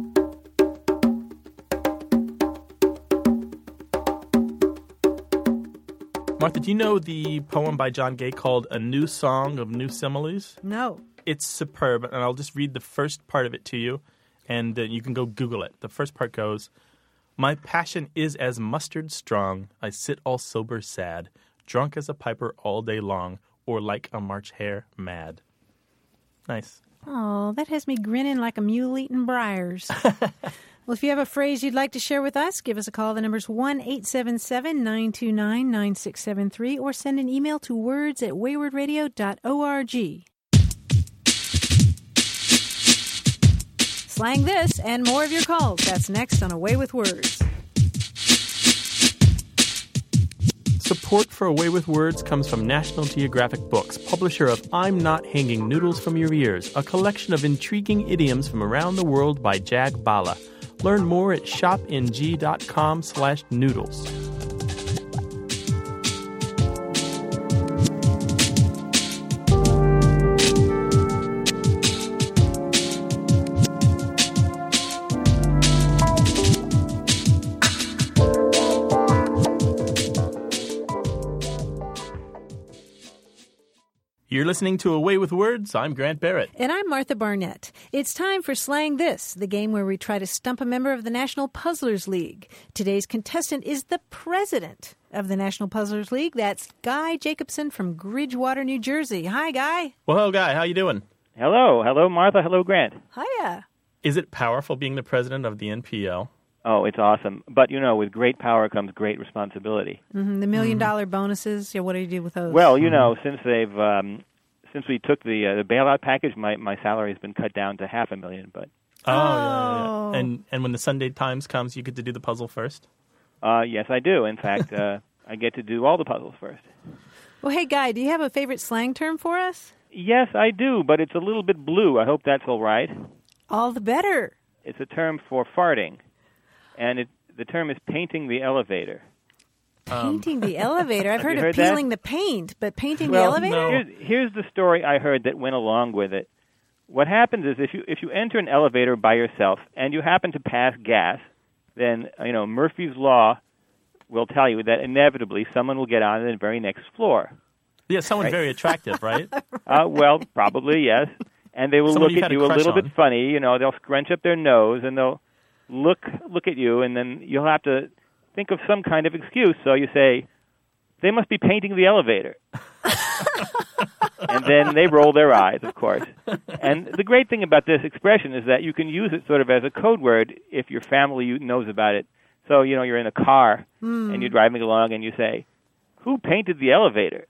Martha, do you know the poem by John Gay called A New Song of New Similes?
No.
It's superb, and I'll just read the first part of it to you, and uh, you can go Google it. The first part goes, My passion is as mustard strong, I sit all sober sad, drunk as a piper all day long, or like a March hare mad. Nice.
Oh, that has me grinning like a mule eating briars. Well, if you have a phrase you'd like to share with us, give us a call. The number's one eight seven seven, nine two nine, nine six seven three, or send an email to words at wayward radio dot org. Slang this and more of your calls. That's next on Away with Words.
Support for Away with Words comes from National Geographic Books, publisher of I'm Not Hanging Noodles from Your Ears, a collection of intriguing idioms from around the world by Jag Bala. Learn more at shopng.com slash noodles. You're listening to Away with Words. I'm Grant Barrett.
And I'm Martha Barnett. It's time for Slang This, the game where we try to stump a member of the National Puzzlers League. Today's contestant is the president of the National Puzzlers League. That's Guy Jacobson from Bridgewater, New Jersey. Hi, Guy.
Well, hello, Guy. How you doing?
Hello. Hello, Martha. Hello, Grant.
Hiya.
Is it powerful being the president of the N P L?
Oh, it's awesome. But, you know, with great power comes great responsibility.
Mm-hmm. The million dollar bonuses. Yeah, what do you do with those?
Well, you know, since they've um, since we took the uh, the bailout package, my my salary has been cut down to half a million. But
Oh,
Oh.
yeah, yeah. And and when the Sunday Times comes, you get to do the puzzle first?
uh, yes, I do. In fact, uh, I get to do all the puzzles first.
Well, hey, Guy, do you have a favorite slang term for us?
Yes, I do, but it's a little bit blue. I hope that's all right.
All the better.
It's a term for farting, and it the term is painting the elevator.
Painting the elevator. I've
Have
heard
you
of
heard that?
peeling the paint, but painting
Well,
the elevator?
no.
Here's, here's the story I heard that went along with it. What happens is if you if you enter an elevator by yourself and you happen to pass gas, then you know Murphy's law will tell you that inevitably someone will get on to the very next floor.
Yeah, someone
Right.
very attractive, right?
Uh, well, probably yes, and they will
Someone
look
you've
at
had a
you a
crush
little
on.
bit funny. You know, they'll scrunch up their nose and they'll look look at you, and then you'll have to think of some kind of excuse. So you say, "They must be painting the elevator." And then they roll their eyes, of course. And the great thing about this expression is that you can use it sort of as a code word if your family knows about it. So, you know, you're in a car and you're driving along and you say, "Who painted the elevator?"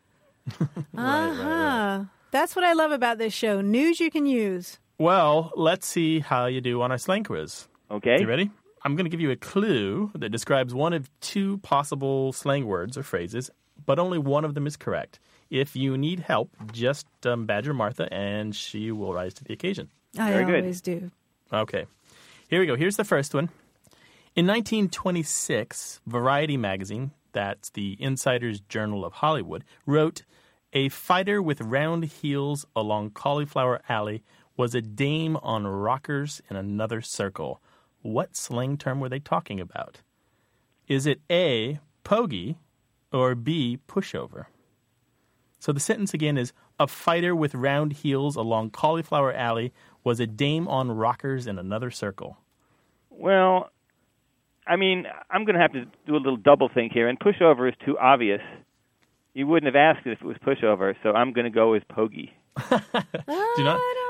Uh-huh. That's what I love about this show. News you can use.
Well, let's see how you do on our slang quiz.
Okay?
You ready? I'm going to give you a clue that describes one of two possible slang words or phrases, but only one of them is correct. If you need help, just um, badger Martha, and she will rise to the occasion.
I
Very good.
always do.
Okay. Here we go. Here's the first one. In nineteen twenty-six, Variety magazine, that's the Insider's Journal of Hollywood, wrote, "A fighter with round heels along Cauliflower Alley was a dame on rockers in another circle." What slang term were they talking about? Is it A, pogie, or B, pushover? So the sentence again is, a fighter with round heels along Cauliflower Alley was a dame on rockers in another circle.
Well, I mean, I'm going to have to do a little double think here, and pushover is too obvious. You wouldn't have asked if it was pushover, so I'm going to go with pogie.
Do you not?
I don't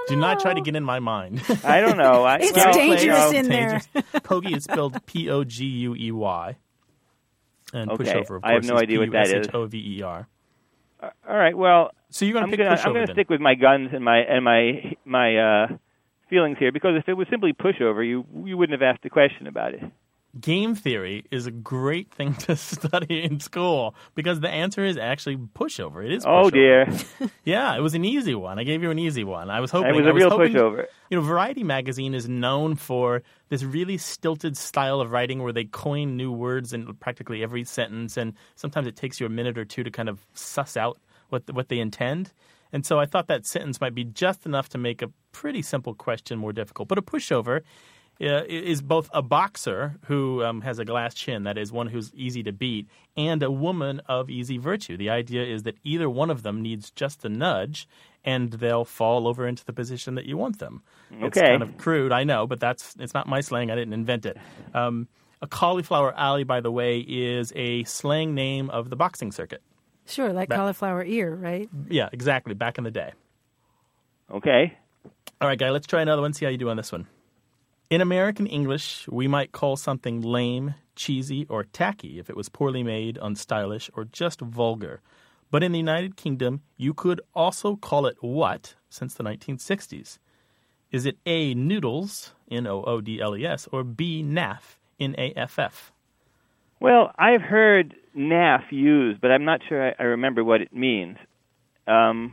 Do not try to get in my mind.
I don't know. I,
It's
well,
dangerous
you know,
in there.
Pogie is spelled P O G U E Y. And
Okay.
pushover, of course,
I have no
is
idea what that
P U
is.
S H O V E R.
All right. Well,
So you're going
I'm
to pick
gonna
pushover
I'm gonna
then.
stick with my guns and my and my my uh, feelings here, because if it was simply pushover, you you wouldn't have asked a question about it.
Game theory is a great thing to study in school because the answer is actually pushover. It is pushover.
Oh dear,
Yeah, it was an easy one. I gave you an easy one. I was hoping
it was
I
a real
hoping,
pushover.
You know, Variety magazine is known for this really stilted style of writing where they coin new words in practically every sentence, and sometimes it takes you a minute or two to kind of suss out what what they intend. And so I thought that sentence might be just enough to make a pretty simple question more difficult. But a pushover uh, is both a boxer who um, has a glass chin, that is one who's easy to beat, and a woman of easy virtue. The idea is that either one of them needs just a nudge, and they'll fall over into the position that you want them. It's
Okay.
kind of crude, I know, but that's it's not my slang. I didn't invent it. Um, a cauliflower alley, by the way, is a slang name of the boxing circuit.
Sure, like
Ba-
cauliflower ear, right?
Yeah, exactly, back in the day.
Okay.
All right, Guy, let's try another one, see how you do on this one. In American English, we might call something lame, cheesy, or tacky if it was poorly made, unstylish, or just vulgar. But in the United Kingdom, you could also call it what since the nineteen sixties? Is it A, noodles, N O O D L E S, or B, naff, N A F F?
Well, I've heard naff used, but I'm not sure I, I remember what it means. Um,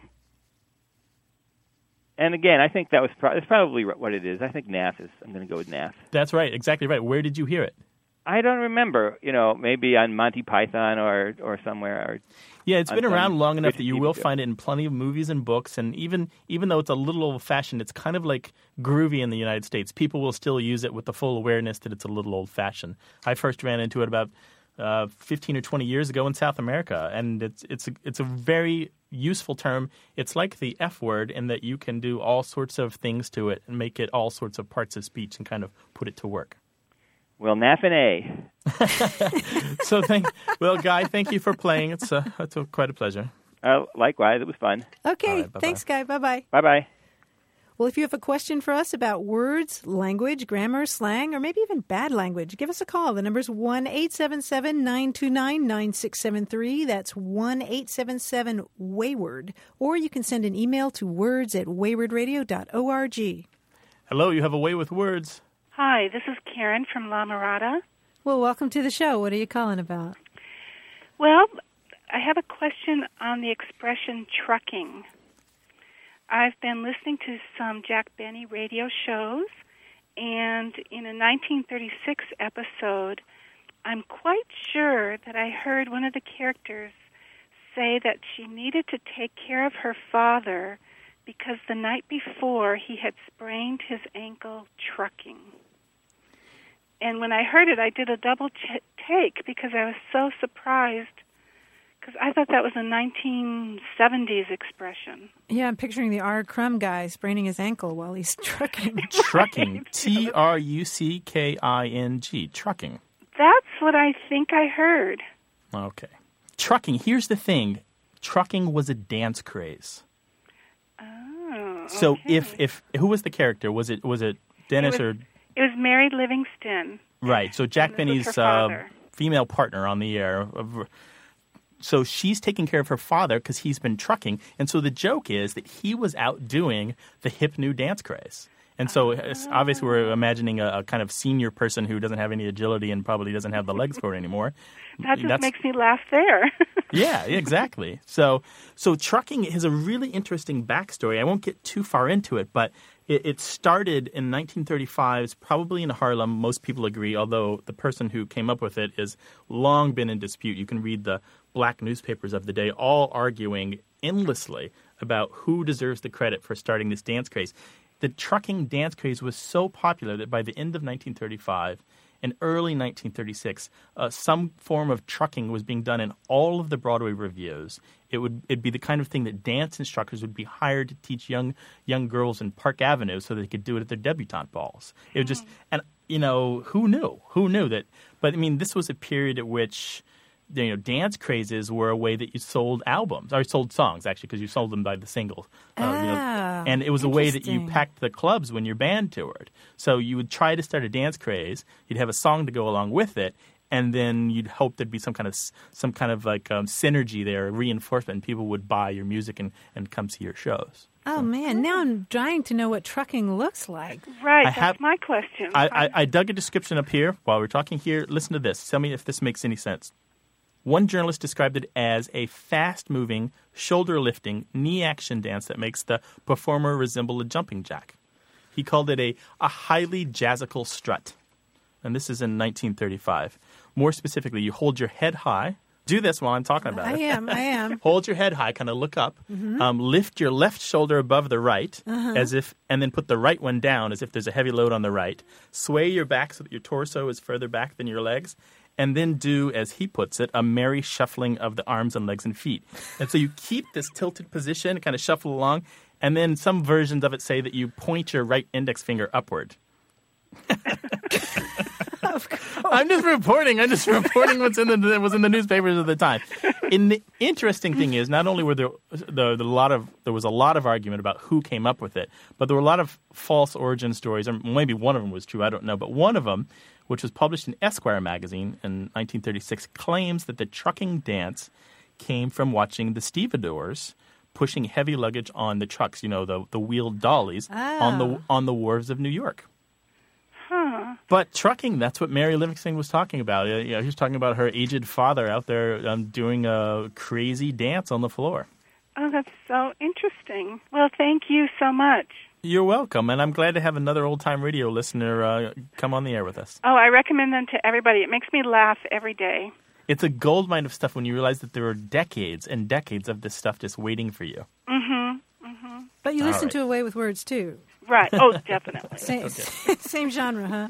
and again, I think that was pro- it's probably what it is. I think naff is. I'm going to go with naff.
That's right, exactly right. Where did you hear it?
I don't remember. You know, maybe on Monty Python or or somewhere. Or
Yeah, it's
on
been
some
around long enough that you
Wikipedia
will
show.
find it in plenty of movies and books. And even even though it's a little old-fashioned, it's kind of like groovy in the United States. People will still use it with the full awareness that it's a little old-fashioned. I first ran into it about uh, fifteen or twenty years ago in South America, and it's it's a, it's a very useful term. It's like the F word in that you can do all sorts of things to it and make it all sorts of parts of speech and kind of put it to work.
Well, naff and A.
So, thank, well, Guy, thank you for playing. It's, uh, it's a, quite a pleasure.
Uh, likewise, it was fun.
Okay,
All right, bye-bye.
thanks, Guy. Bye-bye.
Bye-bye.
Well, if you have a question for us about words, language, grammar, slang, or maybe even bad language, give us a call. The number's one eight seven seven, nine two nine, nine six seven three. That's one eight seven seven, wayward. Or you can send an email to words at wayward radio dot org.
Hello, you have a way with words.
Hi, this is Karen from La Mirada.
Well, welcome to the show. What are you calling about?
Well, I have a question on the expression trucking. I've been listening to some Jack Benny radio shows, and in a nineteen thirty-six episode, I'm quite sure that I heard one of the characters say that she needed to take care of her father because the night before he had sprained his ankle trucking. And when I heard it, I did a double ch- take because I was so surprised because I thought that was a nineteen seventies expression.
Yeah, I'm picturing the R. Crumb guy spraining his ankle while he's trucking.
Trucking. T R U C K I N G. Trucking.
That's what I think I heard.
Okay. Trucking. Here's the thing. Trucking was a dance craze.
Oh,
So
okay.
if, if who was the character? Was it was it Dennis
It was-
or
It was Mary Livingston.
right? So Jack
And this
Benny's
was her
uh,
father.
female partner on the air. of- So she's taking care of her father because he's been trucking, and so the joke is that he was out doing the hip new dance craze. And so it's obviously we're imagining a, a kind of senior person who doesn't have any agility and probably doesn't have the legs for it anymore.
That just
That's-
makes me laugh there.
Yeah, exactly. So, so trucking has a really interesting backstory. I won't get too far into it, but it, it started in nineteen thirty-five, probably in Harlem. Most people agree, although the person who came up with it has long been in dispute. You can read the black newspapers of the day all arguing endlessly about who deserves the credit for starting this dance craze. The trucking dance craze was so popular that by the end of nineteen thirty-five and early nineteen thirty-six, uh, some form of trucking was being done in all of the Broadway revues. It would it'd be the kind of thing that dance instructors would be hired to teach young young girls in Park Avenue so they could do it at their debutante balls. It would just and you know who knew who knew that. But I mean, this was a period at which you know, dance crazes were a way that you sold albums, or sold songs, actually, because you sold them by the single. Uh,
ah,
you know, and it was a way that you packed the clubs when your band toured. So you would try to start a dance craze. You'd have a song to go along with it. And then you'd hope there'd be some kind of some kind of like um, synergy there, reinforcement, and people would buy your music and, and come see your shows.
Oh, so. Man. Now I'm dying to know what trucking looks like.
Right.
I
that's
have,
my question.
I, I, I dug a description up here while we're talking here. Listen to this. Tell me if this makes any sense. One journalist described it as a fast-moving, shoulder-lifting, knee-action dance that makes the performer resemble a jumping jack. He called it a, a highly jazzical strut. And this is in nineteen thirty-five. More specifically, you hold your head high. Do this while I'm talking about
I
it.
I am, I am.
Hold your head high, kind of look up. Mm-hmm. Um, lift your left shoulder above the right, uh-huh. as if, and then put the right one down as if there's a heavy load on the right. Sway your back so that your torso is further back than your legs. And then do, as he puts it, a merry shuffling of the arms and legs and feet. And so you keep this tilted position, kind of shuffle along, and then some versions of it say that you point your right index finger upward. I'm just reporting. I'm just reporting what's in the was in the newspapers at the time. And the interesting thing is, not only were there the, the lot of there was a lot of argument about who came up with it, but there were a lot of false origin stories. Or maybe one of them was true. I don't know. But one of them, which was published in Esquire magazine in nineteen thirty-six, claims that the trucking dance came from watching the stevedores pushing heavy luggage on the trucks. You know, the the wheeled dollies
ah.
on the on the wharves of New York.
Huh.
But trucking, that's what Mary Livingston was talking about. You know, she was talking about her aged father out there um, doing a crazy dance on the floor.
Oh, that's so interesting. Well, thank you so much.
You're welcome, and I'm glad to have another old-time radio listener uh, come on the air with us.
Oh, I recommend them to everybody. It makes me laugh every day.
It's a goldmine of stuff when you realize that there are decades and decades of this stuff just waiting for you.
Mm-hmm. Mm-hmm.
But you
All
listen
right.
to Away with Words, too.
Right. Oh, definitely.
Same,
Okay.
same genre, huh?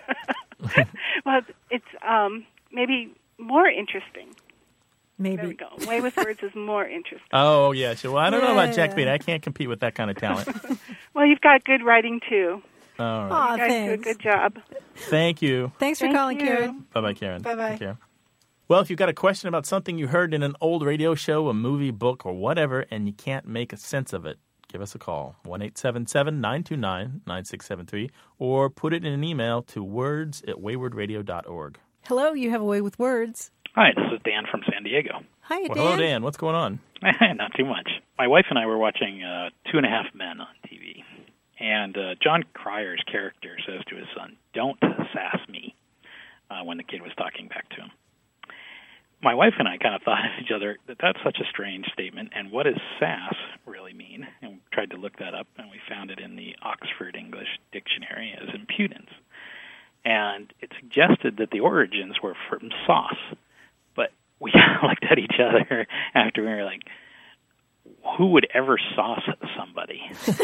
Well, it's um, maybe more interesting.
Maybe.
There we go. Way with Words is more interesting.
Oh, yeah. Sure. Well, I don't know about Jack
Yeah.
Beat. I can't compete with that kind of talent.
Well, you've got good writing, too.
All right.
Aw,
You guys
thanks.
do a good job.
Thank you.
Thanks for
Thank
calling,
you.
Karen.
Bye-bye, Karen.
Bye-bye.
Take care. Well, if you've got a question about something you heard in an old radio show, a movie, book, or whatever, and you can't make a sense of it, give us a call, one eight seven seven, nine two nine, nine six seven three, or put it in an email to words at wayward radio dot org.
Hello, you have Away with Words.
Hi, this is Dan from San Diego.
Hi, Dan.
Well, hello, Dan. What's going on?
Not too much. My wife and I were watching uh, Two and a Half Men on T V, and uh, John Cryer's character says to his son, "Don't sass me," uh, when the kid was talking back to him. My wife and I kind of thought of each other that that's such a strange statement, and what does sass really mean? And we tried to look that up, and we found it in the Oxford English Dictionary as impudence. And it suggested that the origins were from sauce. But we looked at each other after we were like, who would ever sauce somebody?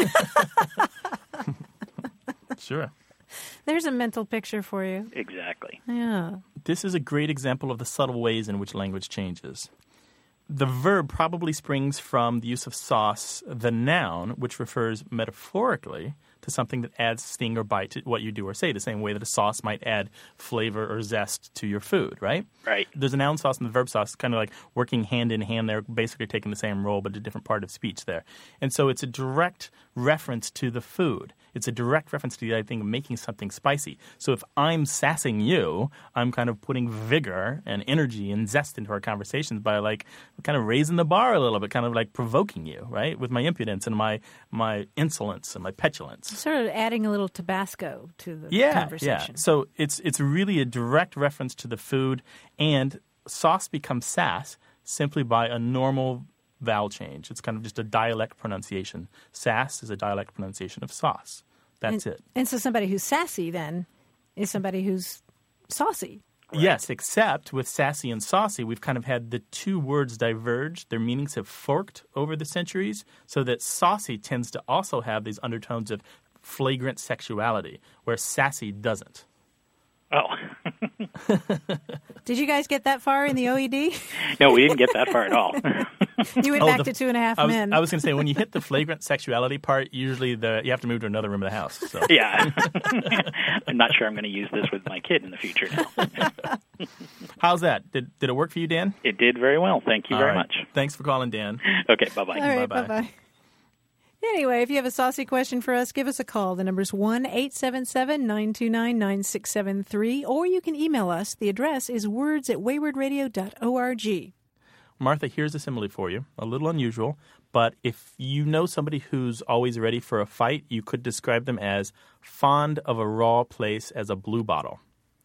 Sure.
There's a mental picture for you.
Exactly.
Yeah.
This is a great example of the subtle ways in which language changes. The verb probably springs from the use of sauce, the noun, which refers metaphorically to something that adds sting or bite to what you do or say, the same way that a sauce might add flavor or zest to your food, right?
Right.
There's a noun sauce and the verb sauce, kind of like working hand in hand. They're basically taking the same role, but a different part of speech there. And so it's a direct reference to the food. It's a direct reference to the idea of making something spicy. So if I'm sassing you, I'm kind of putting vigor and energy and zest into our conversations by like kind of raising the bar a little bit, kind of like provoking you, right? With my impudence and my my insolence and my petulance.
Sort of adding a little Tabasco to the
Yeah,
conversation.
yeah. So it's it's really a direct reference to the food, and sauce becomes sass simply by a normal vowel change. It's kind of just a dialect pronunciation. Sass is a dialect pronunciation of sauce. That's
and,
it.
And so somebody who's sassy then is somebody who's saucy.
Right. Yes, except with sassy and saucy, we've kind of had the two words diverge. Their meanings have forked over the centuries, so that saucy tends to also have these undertones of flagrant sexuality, where sassy doesn't.
Oh.
Did you guys get that far in the O E D?
No, we didn't get that far at all.
You went
Oh,
back
the-
to two and a half
I was,
men.
I was going to say, when you hit the flagrant sexuality part, usually the you have to move to another room of the house. So.
Yeah. I'm not sure I'm going to use this with my kid in the future now.
How's that? Did did it work for you, Dan?
It did very well. Thank you
All
very
right.
much.
Thanks for calling, Dan.
Okay, bye-bye.
All right,
Bye-bye.
bye-bye. Anyway, if you have a saucy question for us, give us a call. The number's one eight seven seven, nine two nine, nine six seven three, or you can email us. The address is words at wayward radio dot org.
Martha, here's a simile for you. A little unusual, but if you know somebody who's always ready for a fight, you could describe them as fond of a raw place as a blue bottle.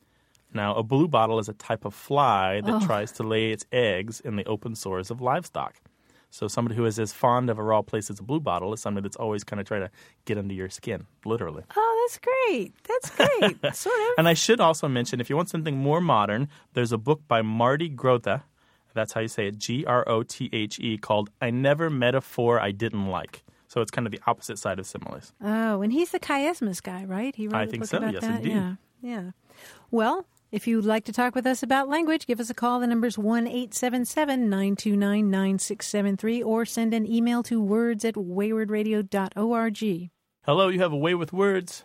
Now, a blue bottle is a type of fly that
Oh.
tries to lay its eggs in the open sores of livestock. So somebody who is as fond of a raw place as a blue bottle is somebody that's always kind of trying to get under your skin, literally.
Oh, that's great. That's great. Sort of.
And I should also mention, if you want something more modern, there's a book by Marty Grothe, that's how you say it, G R O T H E, called I Never Met a Four I Didn't Like. So it's kind of the opposite side of similes.
Oh, and he's the chiasmus guy, right? He wrote
I
a
think
book
so,
about
yes,
that?
indeed.
Yeah, yeah. Well, if you'd like to talk with us about language, give us a call. The number's one eight seven seven, nine two nine, nine six seven three, or send an email to words at wayward radio dot org.
Hello, you have a way with words.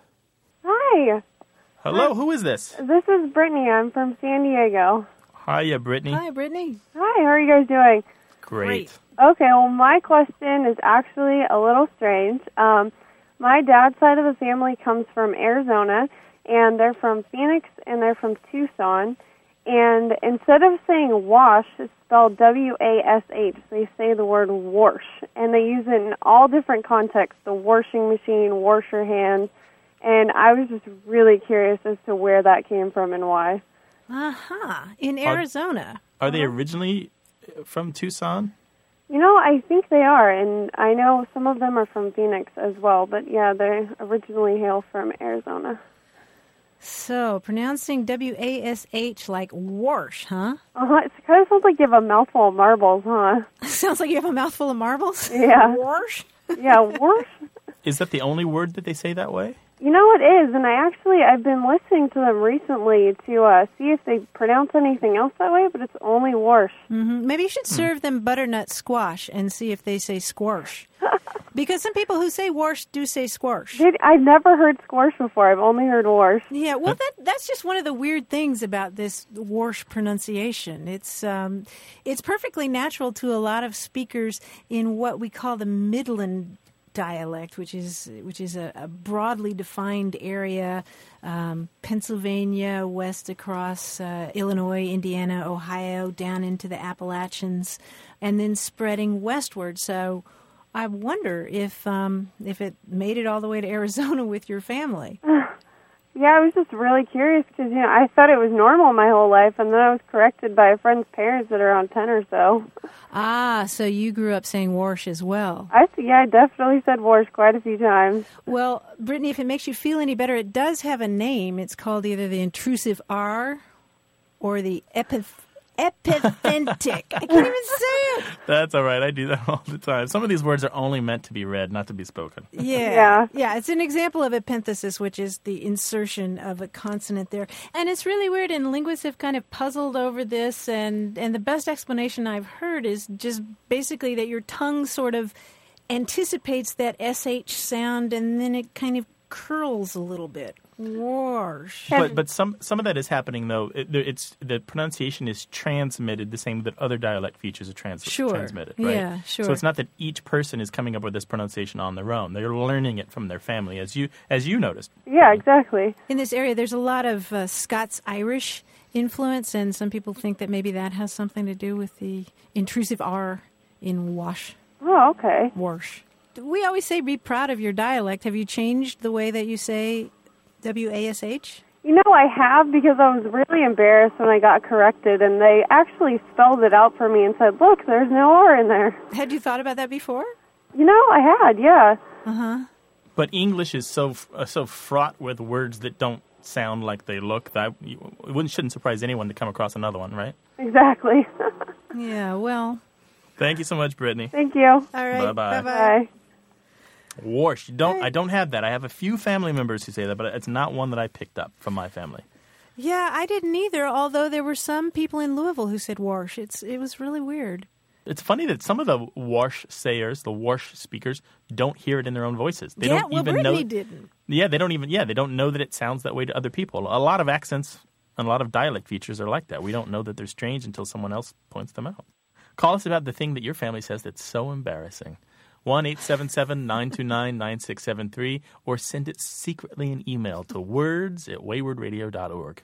Hi,
Hello, who is this?
this is Brittany. I'm from San Diego.
Hiya, Brittany.
Hi, Brittany.
Hi, how are you guys doing?
Great.
Okay, well, my question is actually a little strange. Um, my dad's side of the family comes from Arizona, and they're from Phoenix, and they're from Tucson. And instead of saying wash, it's spelled W A S H. They say the word wash, and they use it in all different contexts, the washing machine, wash your hands. And I was just really curious as to where that came from and why.
Uh-huh. In
Are-
Arizona.
Are they originally from Tucson?
You know, I think they are, and I know some of them are from Phoenix as well, but yeah, they originally hail from Arizona.
So, pronouncing W A S H like wash, huh?
Uh-huh. It kind of sounds like you have a mouthful of marbles, huh?
Sounds like you have a mouthful of marbles.
Yeah.
Wash?
Yeah, wash.
Is that the only word that they say that way?
You know, it is, and I actually, I've been listening to them recently to uh, see if they pronounce anything else that way, but it's only wash.
Mm-hmm. Maybe you should serve them butternut squash and see if they say squash. Because some people who say wash do say squash.
Did, I've never heard squash before. I've only heard wash.
Yeah, well, that that's just one of the weird things about this wash pronunciation. It's um, it's perfectly natural to a lot of speakers in what we call the Midland dialect, which is which is a, a broadly defined area, um, Pennsylvania, west across uh, Illinois, Indiana, Ohio, down into the Appalachians, and then spreading westward. So I wonder if um, if it made it all the way to Arizona with your family.
Yeah, I was just really curious because, you know, I thought it was normal my whole life, and then I was corrected by a friend's parents that are around ten or so.
Ah, so you grew up saying wash as well.
I Yeah, I definitely said wash quite a few times.
Well, Brittany, if it makes you feel any better, it does have a name. It's called either the intrusive R or the epith- epiphentic. I can't even say it.
That's all right. I do that all the time. Some of these words are only meant to be read, not to be spoken.
Yeah.
Yeah.
Yeah, it's an example of epenthesis, which is the insertion of a consonant there. And it's really weird, and linguists have kind of puzzled over this, and, and the best explanation I've heard is just basically that your tongue sort of anticipates that S H sound, and then it kind of curls a little bit. Wash.
But but some some of that is happening though. It, it's the pronunciation is transmitted the same that other dialect features are trans-
Sure.
transmitted, right?
Yeah, sure.
So it's not that each person is coming up with this pronunciation on their own. They're learning it from their family, as you as you noticed.
Yeah, exactly.
In this area, there's a lot of uh, Scots-Irish influence, and some people think that maybe that has something to do with the intrusive R in wash.
Oh, okay.
Wash. We always say be proud of your dialect. Have you changed the way that you say W A S H?
You know, I have, because I was really embarrassed when I got corrected, and they actually spelled it out for me and said, look, there's no R in there.
Had you thought about that before?
You know, I had, yeah.
Uh-huh.
But English is so uh, so fraught with words that don't sound like they look. That you, it wouldn't shouldn't surprise anyone to come across another one, right?
Exactly.
Yeah, well.
Thank you so much, Brittany.
Thank you.
All right.
Bye-bye.
Bye.
Wash. You don't. I don't have that. I have a few family members who say that, but it's not one that I picked up from my family.
Yeah, I didn't either, although there were some people in Louisville who said wash. It's It was really weird.
It's funny that some of the Warsh sayers, the Warsh speakers, don't hear it in their own voices. They
yeah,
don't
well,
even
Brittany
know.
didn't.
Yeah, they don't even. Yeah, they don't know that it sounds that way to other people. A lot of accents and a lot of dialect features are like that. We don't know that they're strange until someone else points them out. Call us about the thing that your family says that's so embarrassing. one eight seven seven, nine two nine, nine six seven three or send it secretly in email to words at wayward radio dot org.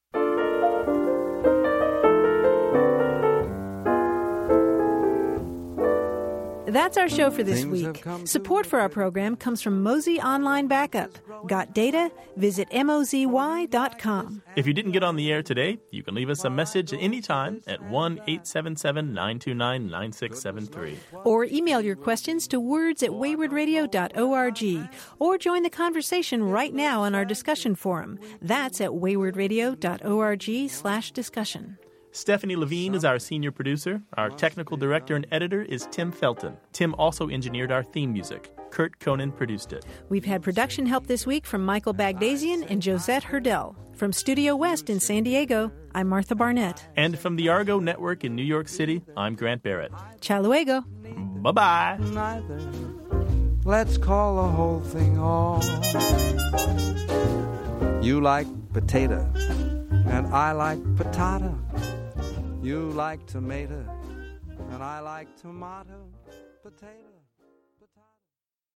That's our show for this week. Support for our program comes from Mozy Online Backup. Got data? Visit mozy dot com.
If you didn't get on the air today, you can leave us a message at any time at one eight seven seven, nine two nine, nine six seven three.
Or email your questions to words at wayward radio dot org. Or join the conversation right now on our discussion forum. That's at wayward radio dot org slash discussion.
Stephanie Levine is our senior producer. Our technical director and editor is Tim Felton. Tim also engineered our theme music. Kurt Conan produced it.
We've had production help this week from Michael Bagdasian and Josette Hurdell. From Studio West in San Diego, I'm Martha Barnett.
And from the Argo Network in New York City, I'm Grant Barrett.
Ciao luego.
Bye-bye.
Neither. Let's call the whole thing off. You like potato, and I like patata. You like tomato, and I like tomato, potato.